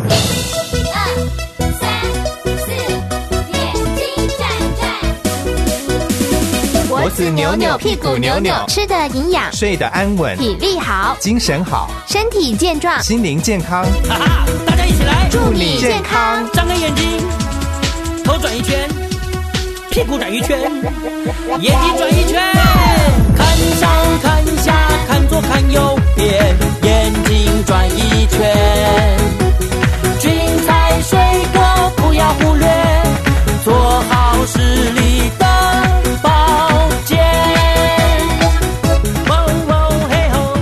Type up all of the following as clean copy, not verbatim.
脖子扭扭，屁股扭扭， 吃得营养， 睡得安稳， 体力好， 精神好， 身体健壮， 心灵健康。 哈哈，大家一起来， 祝你健康！ 张开眼睛，头转一圈，屁股转一圈，眼睛转一圈，看上看下，看左看右边，眼睛转一圈。菌菜水果不要忽略，做好视力的保健。喔喔嘿吼，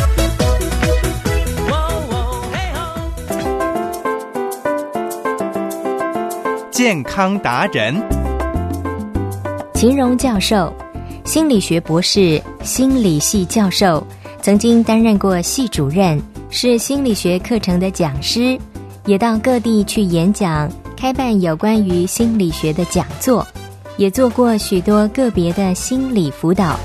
喔喔嘿吼。 健康达人秦荣教授，心理学博士，心理系教授，曾经担任过系主任，是心理学课程的讲师，也到各地去演讲，开办有关于心理学的讲座，也做过许多个别的心理辅导。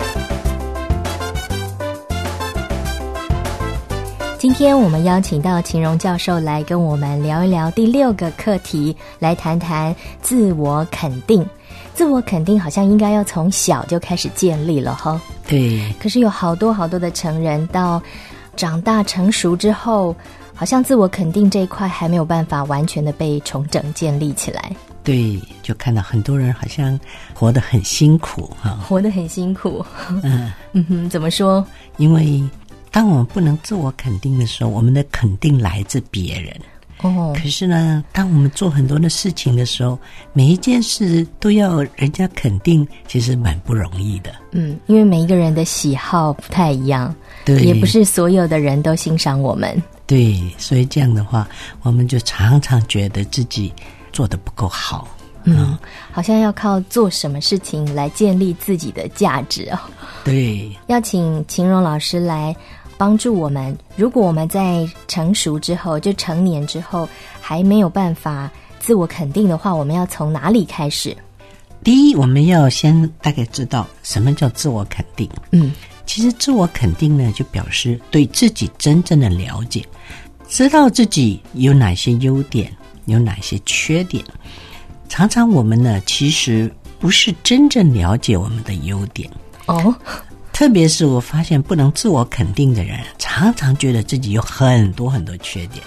今天我们邀请到秦荣教授来跟我们聊一聊第6个课题，来谈谈自我肯定。自我肯定好像应该要从小就开始建立了哈。 对。 可是有好多好多的成人到长大成熟之后，好像自我肯定这一块还没有办法完全的被重整建立起来。 对，就看到很多人好像活得很辛苦哈， 活得很辛苦。怎么说？ 因为当我们不能自我肯定的时候，我们的肯定来自别人。可是呢，当我们做很多的事情的时候，每一件事都要人家肯定，其实蛮不容易的。 因为每一个人的喜好不太一样，对，也不是所有的人都欣赏我们。 对，所以这样的话，我们就常常觉得自己做得不够好。 好像要靠做什么事情来建立自己的价值哦。 对， 要请秦荣老师来帮助我们，如果我们在成熟之后，就成年之后还没有办法自我肯定的话，我们要从哪里开始？ 第一，我们要先大概知道什么叫自我肯定。其实自我肯定呢，就表示对自己真正的了解，知道自己有哪些优点，有哪些缺点。常常我们呢，其实不是真正了解我们的优点。特别是我发现不能自我肯定的人，常常觉得自己有很多很多缺点。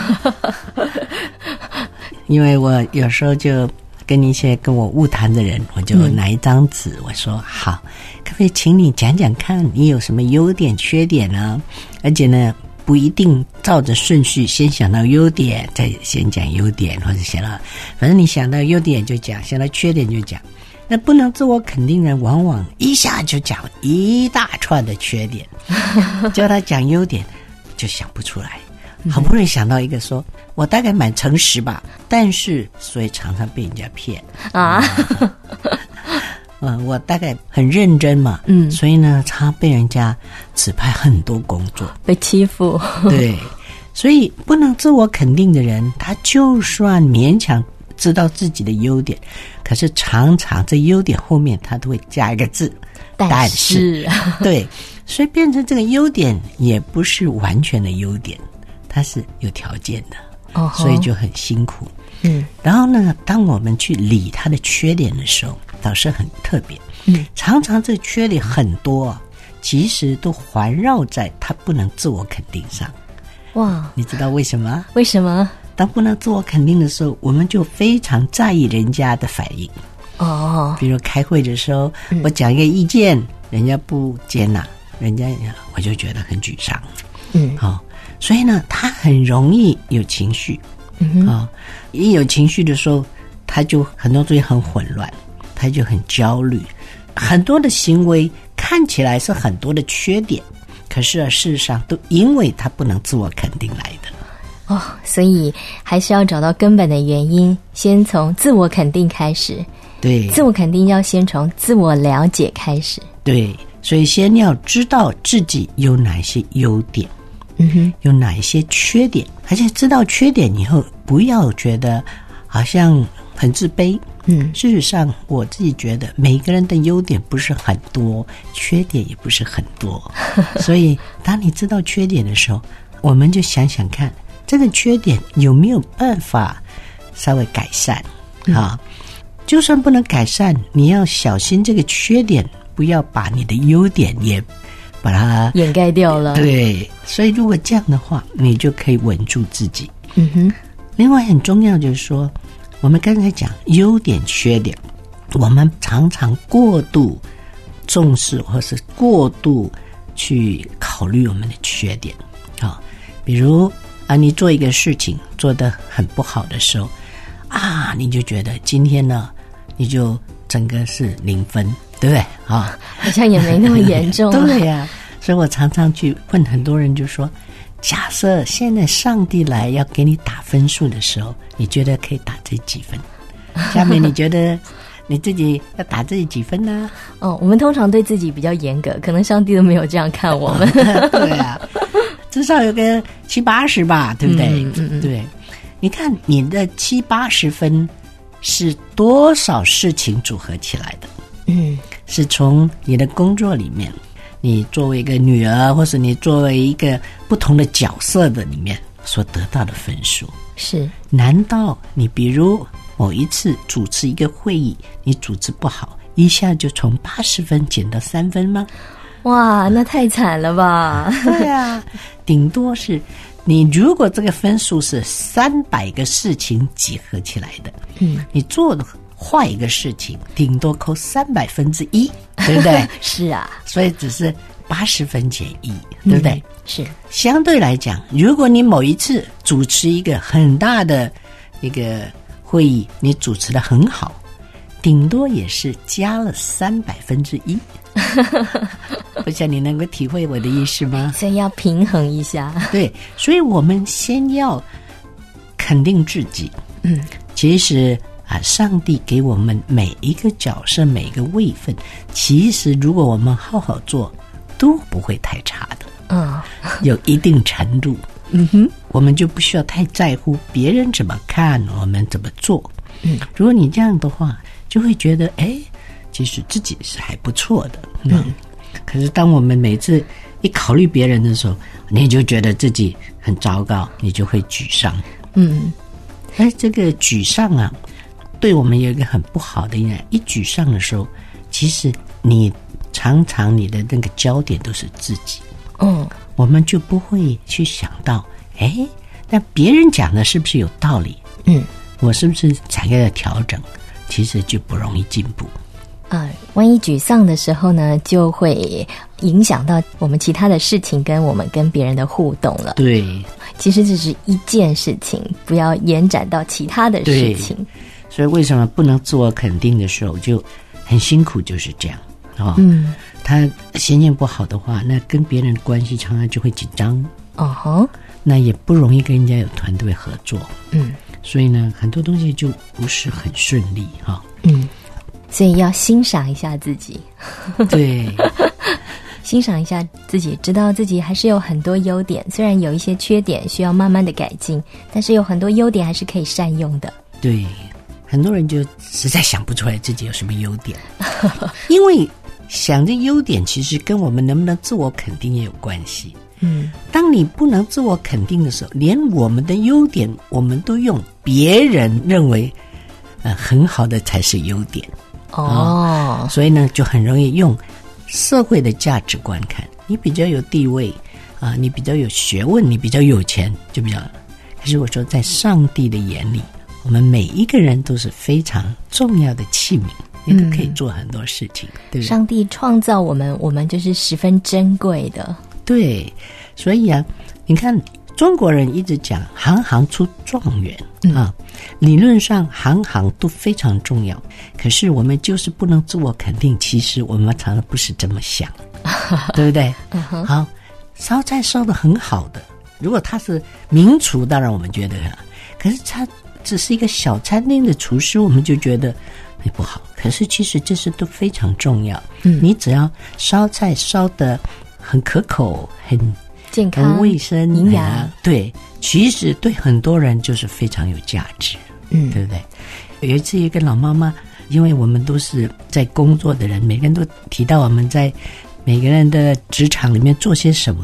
因为我有时候就跟一些跟我晤谈的人，我就拿一张纸，我说好，可不可以请你讲讲看你有什么优点缺点呢？而且呢，不一定照着顺序先想到优点再先讲优点，或者想到反正你想到优点就讲，想到缺点就讲。那不能自我肯定人往往一下就讲一大串的缺点，叫他讲优点就想不出来。好不容易想到一个说我大概蛮诚实吧，但是所以常常被人家骗我大概很认真嘛，所以呢常被人家指派很多工作， 被欺负。 对，所以不能自我肯定的人，他就算勉强知道自己的优点，可是常常这优点后面他都会加一个字，但是对，所以变成这个优点也不是完全的优点，它是有条件的，所以就很辛苦。然后呢，当我们去理他的缺点的时候，倒是很特别。常常这缺点很多，其实都环绕在他不能自我肯定上。哇，你知道为什么？ 为什么？ 当不能自我肯定的时候，我们就非常在意人家的反应。比如开会的时候，我讲一个意见，人家不接纳，我就觉得很沮丧。所以呢，他很容易有情绪。一有情绪的时候，他就很多东西很混乱，他就很焦虑，很多的行为看起来是很多的缺点，可是事实上都因为他不能自我肯定来的。 所以还是要找到根本的原因，先从自我肯定开始。 对， 自我肯定要先从自我了解开始。 对，所以先要知道自己有哪些优点，有哪一些缺点，而且知道缺点以后，不要觉得好像很自卑。事实上我自己觉得每个人的优点不是很多，缺点也不是很多。所以当你知道缺点的时候，我们就想想看， 这个缺点有没有办法稍微改善啊？就算不能改善，你要小心这个缺点不要把你的优点也把它掩盖掉了。 对，所以如果这样的话，你就可以稳住自己。另外很重要就是说，我们刚才讲优点缺点，我们常常过度重视或是过度去考虑我们的缺点啊。比如你做一个事情做得很不好的时候你就觉得今天呢你就整个是0分，对不对啊？ 好像也没那么严重对呀，所以我常常去问很多人，就说假设现在上帝来要给你打分数的时候，你觉得可以打这几分？下面你觉得你自己要打这几分呢？ 我们通常对自己比较严格，可能上帝都没有这样看我们。 对啊，至少有个70-80吧，对不对？对，你看你的70-80分是多少事情组合起来的？是从你的工作里面，你作为一个女儿，或是你作为一个不同的角色的里面所得到的分数。 是， 难道你比如某一次主持一个会议，你主持不好，一下就从80分减到3分吗？ 哇，那太惨了吧。 对啊，顶多是你如果这个分数是300个事情集合起来的，你做的坏一个事情顶多扣100%，对不对？ 是啊， 所以只是80分减1，对不对？ 是。 相对来讲，如果你某一次主持一个很大的一个会议，你主持得很好，顶多也是加了100%。不晓得你能够体会我的意思吗？ 所以要平衡一下。 对，所以我们先要肯定自己。其实上帝给我们每一个角色每一个位分，其实如果我们好好做都不会太差的。有一定程度。我们就不需要太在乎别人怎么看我们怎么做。如果你这样的话，就会觉得其实自己是还不错的。可是当我们每次一考虑别人的时候，你就觉得自己很糟糕，你就会沮丧。这个沮丧对我们有一个很不好的影响。一沮丧的时候，其实你常常你的那个焦点都是自己。我们就不会去想到那别人讲的是不是有道理？我是不是才要调整？其实就不容易进步。 万一沮丧的时候呢，就会影响到我们其他的事情跟我们跟别人的互动了。对，其实这是一件事情，不要延展到其他的事情。 所以为什么不能自我肯定的时候就很辛苦，就是这样。他心情不好的话，那跟别人的关系常常就会紧张。那也不容易跟人家有团队合作。所以呢，很多东西就不是很顺利。 所以要欣赏一下自己。 对， 欣赏一下自己，知道自己还是有很多优点，虽然有一些缺点需要慢慢的改进，但是有很多优点还是可以善用的。 对，很多人就实在想不出来自己有什么优点。因为想着优点其实跟我们能不能自我肯定也有关系。当你不能自我肯定的时候，连我们的优点我们都用别人认为很好的才是优点。所以呢就很容易用社会的价值观看，你比较有地位你比较有学问，你比较有钱，就比较。可是我说在上帝的眼里，我们每一个人都是非常重要的器皿，你都可以做很多事情。对， 上帝创造我们，我们就是十分珍贵的。 对，所以你看中国人一直讲行行出状元理论上行行都非常重要，可是我们就是不能自我肯定，其实我们常常不是这么想。对不对？好，烧菜烧得很好的，如果他是名厨，当然我们觉得可是他只是一个小餐厅的厨师，我们就觉得不好。可是其实这些都非常重要。你只要烧菜烧得很可口，很健康、 很卫生、 营养， 对，其实对很多人就是非常有价值。对不对？有一次一个老妈妈，因为我们都是在工作的人，每个人都提到我们在每个人的职场里面做些什么，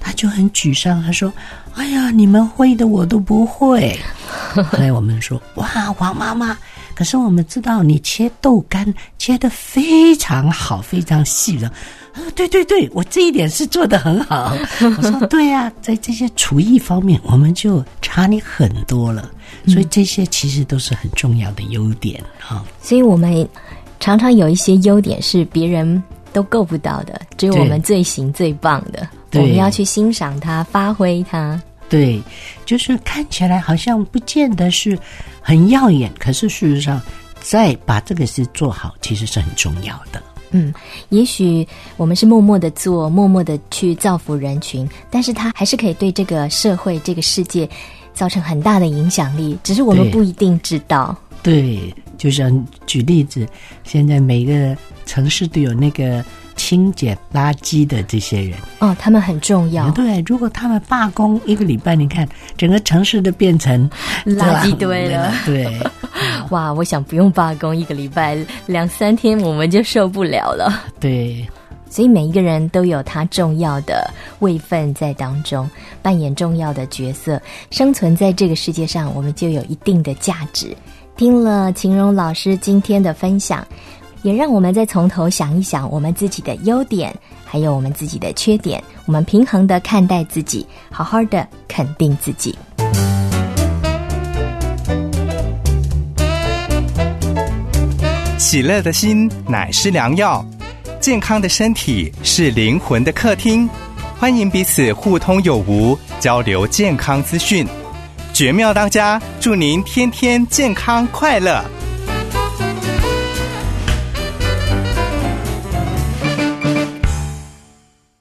他就很沮丧，他说：“哎呀，你们会的我都不会。”后来我们说：“哇，黄妈妈，可是我们知道你切豆干切得非常好，非常细的。”对对对，我这一点是做得很好。我说对啊，在这些厨艺方面我们就差你很多了，所以这些其实都是很重要的优点啊。 所以我们常常有一些优点是别人都够不到的，只有我们最行最棒的，我们要去欣赏它，发挥它。 对，就是看起来好像不见得是很耀眼，可是事实上再把这个事做好其实是很重要的。 也许我们是默默的做，默默的去造福人群，但是它还是可以对这个社会这个世界造成很大的影响力，只是我们不一定知道。 对，就像举例子，现在每个城市都有那个清洁垃圾的这些人他们很重要。 对，如果他们罢工1个礼拜，你看整个城市都变成垃圾堆了。 对， 哇，我想不用罢工1个礼拜，2-3天我们就受不了了。 对， 所以每一个人都有他重要的位分在当中，扮演重要的角色，生存在这个世界上，我们就有一定的价值。听了晴蓉老师今天的分享，也让我们再从头想一想我们自己的优点，还有我们自己的缺点，我们平衡的看待自己，好好的肯定自己。 喜乐的心乃是良药，健康的身体是灵魂的客厅。欢迎彼此互通有无，交流健康资讯。绝妙当家，祝您天天健康快乐。